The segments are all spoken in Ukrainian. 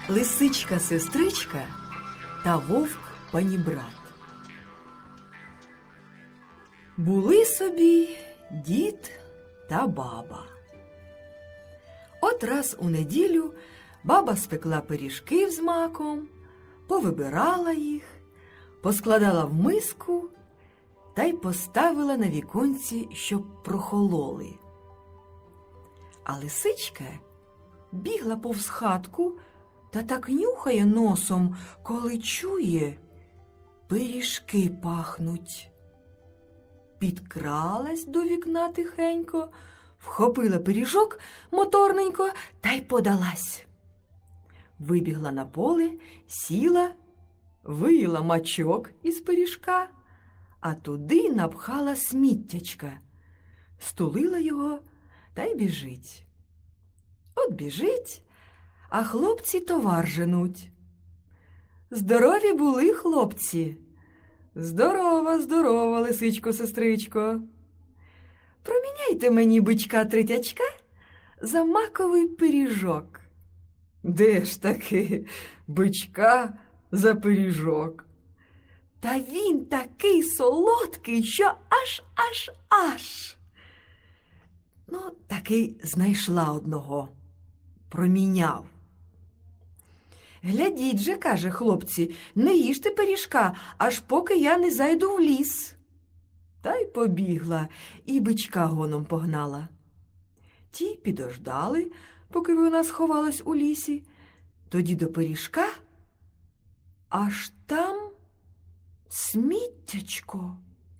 Лисичка-сестричка та вовк-панібрат. Були собі дід та баба. От раз у неділю баба спекла пиріжків з маком, повибирала їх, поскладала в миску та й поставила на віконці, щоб прохололи. А лисичка бігла повз хатку та так нюхає носом, коли чує, пиріжки пахнуть. Підкралась до вікна тихенько, вхопила пиріжок моторненько та й подалась. Вибігла на поле, сіла, вияла мачок із пиріжка, а туди напхала сміттячка, стулила його та й біжить. От біжить, а хлопці товар женуть. Здорові були хлопці. Здорова, здорова, лисичко-сестричко. Проміняйте мені бичка-третячка за маковий пиріжок. Де ж таки бичка за пиріжок? Та він такий солодкий, що аж. Ну, таки знайшла одного. Проміняв. Глядіть же, каже хлопці, не їжте пиріжка, аж поки я не зайду в ліс. Та й побігла, і бичка гоном погнала. Ті підождали, поки вона сховалась у лісі, тоді до пиріжка, аж там сміттячко.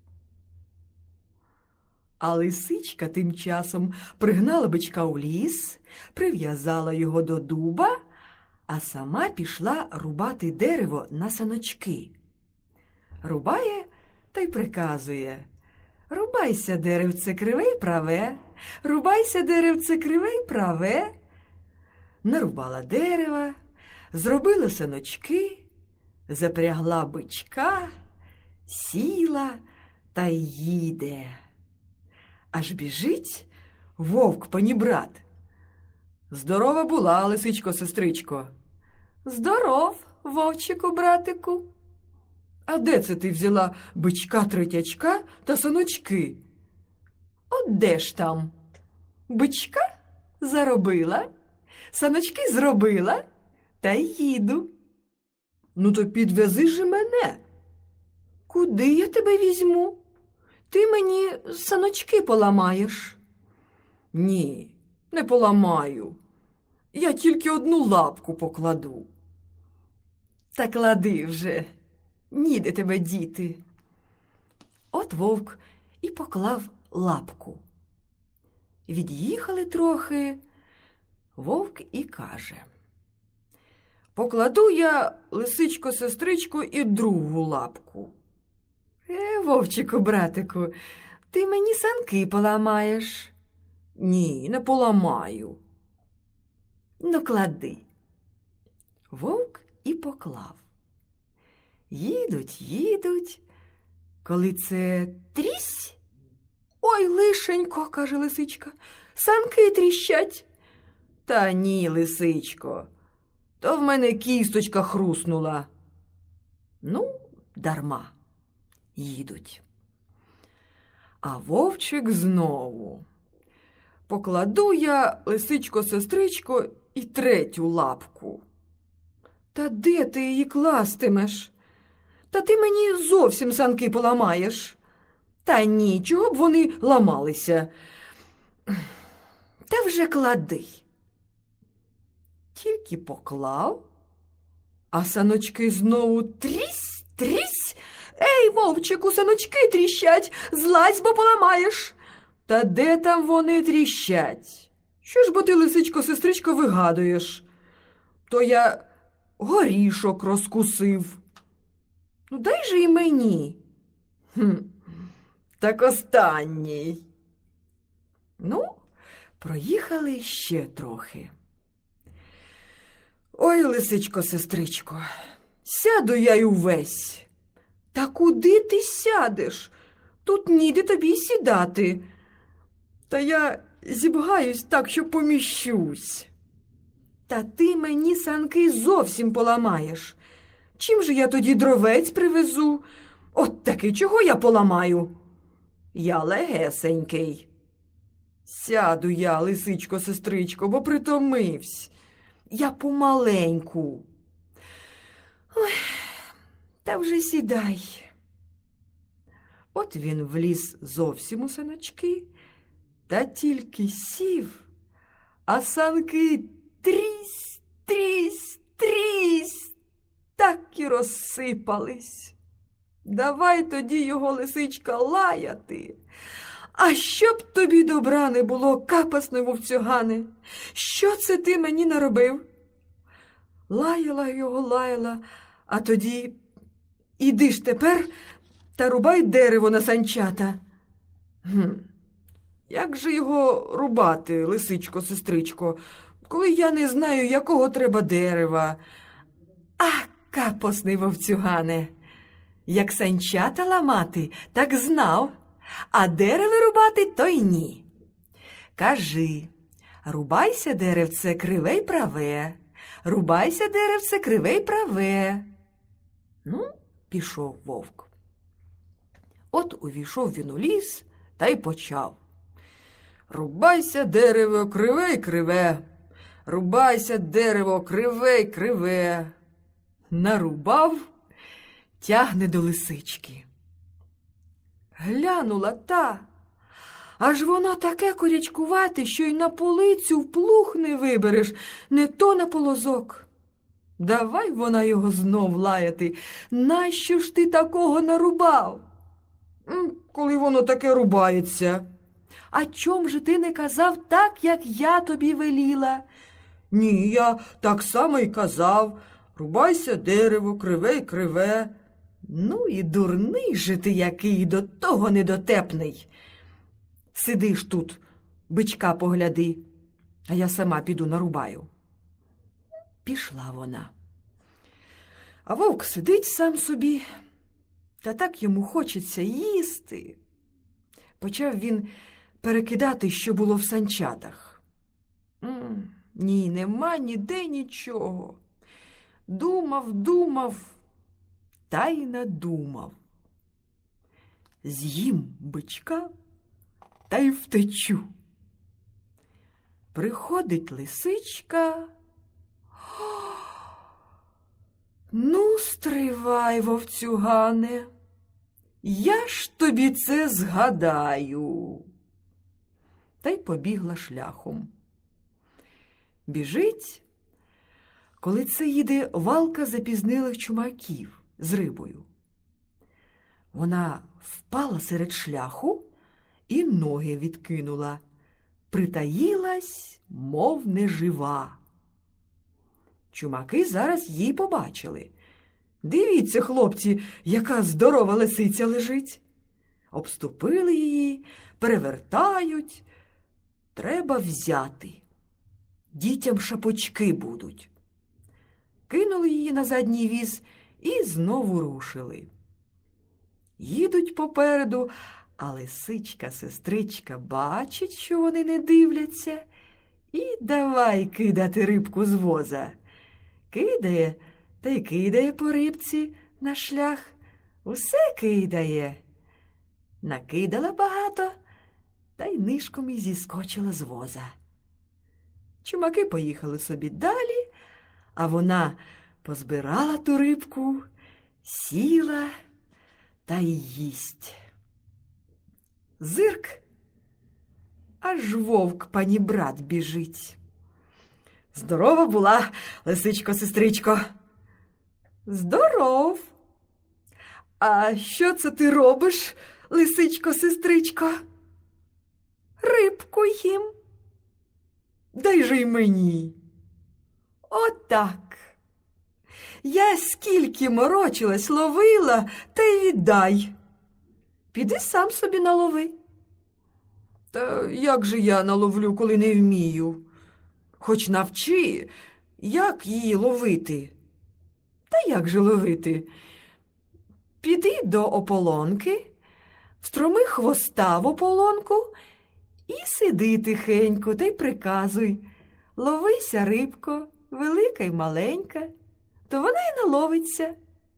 А лисичка тим часом пригнала бичка у ліс, прив'язала його до дуба, а сама пішла рубати дерево на саночки. Рубає та й приказує: рубайся, деревце криве й праве, рубайся, деревце криве й праве. Нарубала дерева, зробила саночки, запрягла бичка, сіла та й їде. Аж біжить вовк-панібрат. Здорова була, лисичко-сестричко. Здоров, вовчику-братику. А де це ти взяла бичка-третячка та саночки? От де ж там? Бичка заробила, саночки зробила, та й їду. Ну то підвези ж мене. Куди я тебе візьму? Ти мені саночки поламаєш. Ні, не поламаю. Я тільки одну лапку покладу. Та клади вже, ніде тебе діти. От вовк і поклав лапку. Від'їхали трохи, вовк і каже: покладу я, лисичко-сестричко, і другу лапку. Вовчику, братику, ти мені санки поламаєш. Ні, не поламаю. Ну, клади. Вовк і поклав. Їдуть, коли це трісь. Ой, лишенько, каже лисичка, санки тріщать. Та ні, лисичко, то в мене кісточка хруснула. Ну, дарма. Їдуть. А вовчик знову: покладу я, лисичко-сестричко, і третю лапку. Та де ти її кластимеш? Та ти мені зовсім санки поламаєш. Та ні, чого б вони ламалися. Та вже клади. Тільки поклав, а саночки знову трісь. Ей, вовчику, саночки тріщать, злазь, бо поламаєш. Та де там вони тріщать? Що ж бо ти, лисичко-сестричко, вигадуєш? То я горішок розкусив. Ну, дай же і мені. Так останній. Ну, проїхали ще трохи. Ой, лисичко-сестричко, сяду я й увесь. Та куди ти сядеш? Тут ніде тобі сідати. Та я зібгаюсь так, що поміщусь. Та ти мені санки зовсім поламаєш. Чим же я тоді дровець привезу? От таки, чого я поламаю? Я легесенький. Сяду я, лисичко, сестричко, бо притомивсь. Я помаленьку. Ой, та вже сідай. От він вліз зовсім у саночки, та тільки сів, а санки трісь, трісь, трісь, так і розсипались. Давай тоді його, лисичка, лаяти. А щоб тобі добра не було, капасне вовцюгане, що це ти мені наробив? Лаяла його, лаяла, а тоді іди ж тепер та рубай дерево на санчата. Як же його рубати, лисичко, сестричко, коли я не знаю, якого треба дерева? А, капосний вовцюгане, як санчата ламати, так знав, а дерево рубати, то й ні. Кажи, рубайся, деревце, криве й праве, рубайся, деревце, криве й праве. Ну, пішов вовк. От увійшов він у ліс та й почав. Рубайся, дерево, криве й криве, рубайся, дерево, криве й криве. Нарубав, тягне до лисички. Глянула та, аж воно таке корячкувате, що й на полицю в плуг не вибереш, не то на полозок. Давай вона його знов лаяти. Нащо ж ти такого нарубав? Коли воно таке рубається. А чом же ти не казав так, як я тобі веліла? Ні, я так само й казав. Рубайся, дерево, криве й криве. Ну і дурний же ти який, до того недотепний. Сидиш тут, бичка погляди, а я сама піду нарубаю. Пішла вона. А вовк сидить сам собі, та так йому хочеться їсти. Почав він перекидати, що було в санчатах. Ні, нема ніде нічого. Думав, думав, та й надумав. З'їм бичка та й втечу. Приходить лисичка. Ну, стривай, вовцюгане, я ж тобі це згадаю. Та й побігла шляхом. Біжить, коли це їде валка запізнилих чумаків з рибою. Вона впала серед шляху і ноги відкинула, притаїлась, мов нежива. Чумаки зараз її побачили. Дивіться, хлопці, яка здорова лисиця лежить. Обступили її, перевертають. Треба взяти. Дітям шапочки будуть. Кинули її на задній віз і знову рушили. Їдуть попереду, а лисичка-сестричка бачить, що вони не дивляться, і давай кидати рибку з воза. Кидає, та й кидає по рибці на шлях. Усе кидає. Накидала багато, та й нишком і зіскочила з воза. Чумаки поїхали собі далі, а вона позбирала ту рибку, сіла та й їсть. Зирк, аж вовк панібрат біжить. Здорова була, лисичко-сестричко. Здоров. А що це ти робиш, лисичко-сестричко? Рибку їм. Дай же й мені. Отак. Я скільки морочилась, ловила, та й віддай. Піди сам собі налови. Та як же я наловлю, коли не вмію? Хоч навчи, як її ловити. Та як же ловити? Піди до ополонки, встроми хвоста в ополонку і сиди тихенько та й приказуй: ловися, рибко, велика й маленька, то вона й наловиться.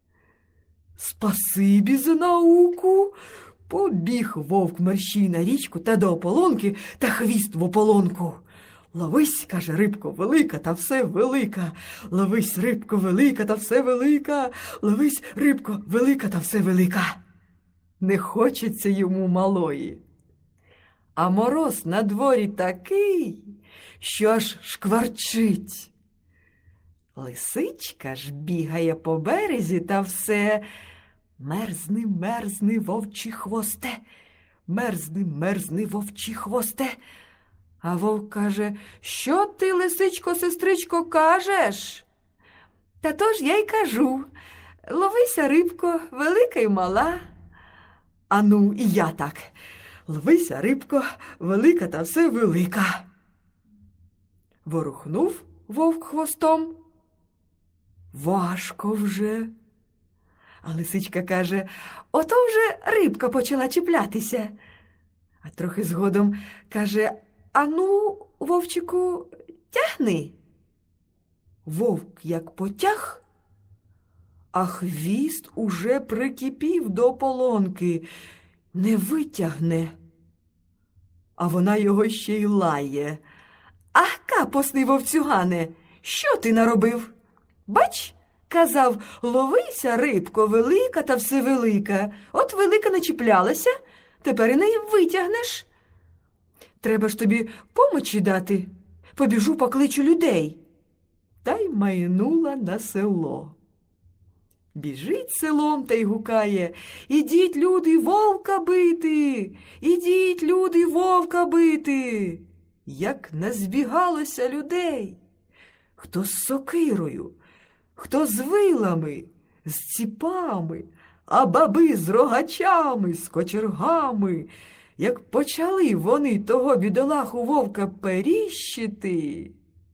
Спасибі за науку. Побіг вовк мерщій на річку та до ополонки, та хвіст в ополонку. Ловись, каже, рибко велика та все велика. Ловись, рибко велика та все велика. Ловись, рибко велика та все велика. Не хочеться йому малої. А мороз на дворі такий, що аж шкварчить. Лисичка ж бігає по березі та все: мерзни, мерзни, вовчі хвосте, мерзни, мерзни, вовчі хвосте. А вовк каже: що ти, лисичко, сестричко, кажеш? Та то ж я й кажу: ловися, рибко, велика й мала. Ану, і я так: ловися, рибко, велика та все велика. Ворухнув вовк хвостом. Важко вже. А лисичка каже: ото вже рибка почала чіплятися. А трохи згодом каже: ану, вовчику, тягни. Вовк як потяг, а хвіст уже прикипів до ополонки, не витягне. А вона його ще й лає: ах, капосний вовцюгане, що ти наробив? Бач, казав, ловися, рибко, велика та все велика. От велика начіплялася, тепер і не витягнеш. Треба ж тобі помочі дати. Побіжу, покличу людей. Та й майнула на село. Біжить селом та й гукає: ідіть, люди, вовка бити! Ідіть, люди, вовка бити! Як назбігалося людей! Хто з сокирою, хто з вилами, з ціпами, а баби з рогачами, з кочергами. Як почали вони того бідолаху вовка періщити.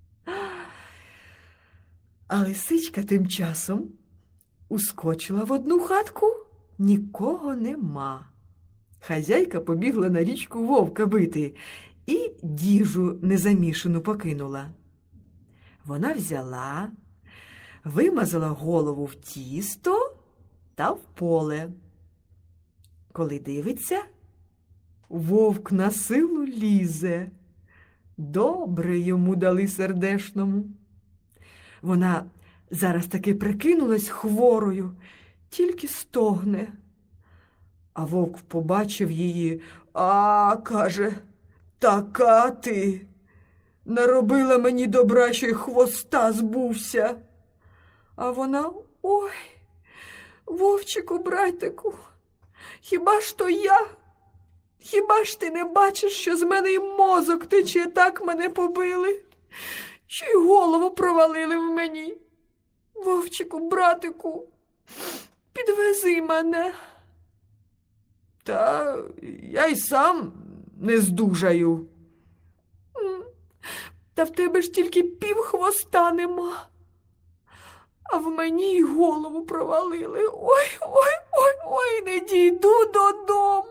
А лисичка тим часом ускочила в одну хатку, нікого нема. Хазяйка побігла на річку вовка бити і діжу незамішану покинула. Вона взяла, вимазала голову в тісто та в поле. Коли дивиться, вовк на силу лізе. Добре йому дали сердешному. Вона зараз таки прикинулась хворою, тільки стогне. А вовк побачив її: а, каже, така ти. Наробила мені добра, що й хвоста збувся. А вона: ой, вовчику, братику, хіба ж то я? Хіба ж ти не бачиш, що з мене й мозок тече, так мене побили, що й голову провалили в мені? Вовчику, братику, підвези мене. Та я й сам не здужаю. Та в тебе ж тільки пів хвоста нема, а в мені й голову провалили. Ой, ой, ой, ой, не дійду додому.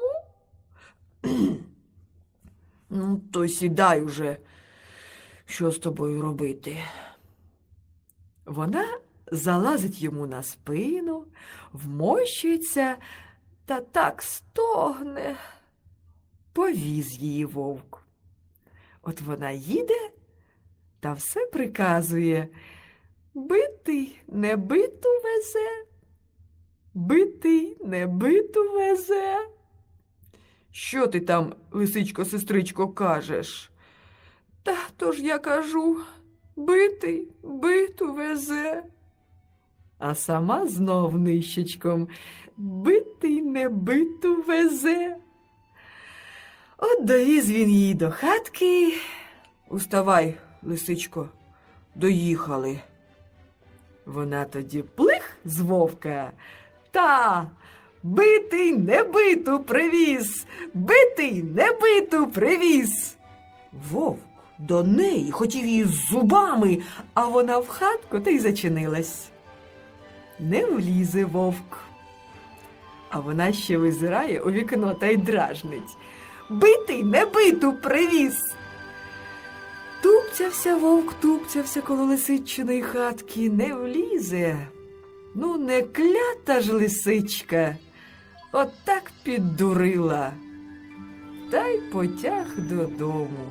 Ну, то сідай уже, що з тобою робити? Вона залазить йому на спину, вмощується та так стогне. Повіз її вовк. От вона їде та все приказує: битий не биту везе, битий не биту везе. Що ти там, лисичко, сестричко, кажеш? Та то ж я кажу: битий биту везе. А сама знов нищечком: битий не биту везе. От довіз він її до хатки. Уставай, лисичко, доїхали. Вона тоді плих з вовка: та, битий не биту привіз, битий не биту привіз. Вовк до неї хотів її зубами, а вона в хатку та й зачинилась. Не влізе вовк. А вона ще визирає у вікно та й дражнить: битий не биту привіз. Туп тупцявся коло лисичиної хатки, не влізе. Ну, не клята ж лисичка, от так піддурила, та й потяг додому.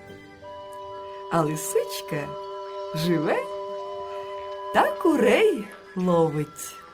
А лисичка живе та курей ловить.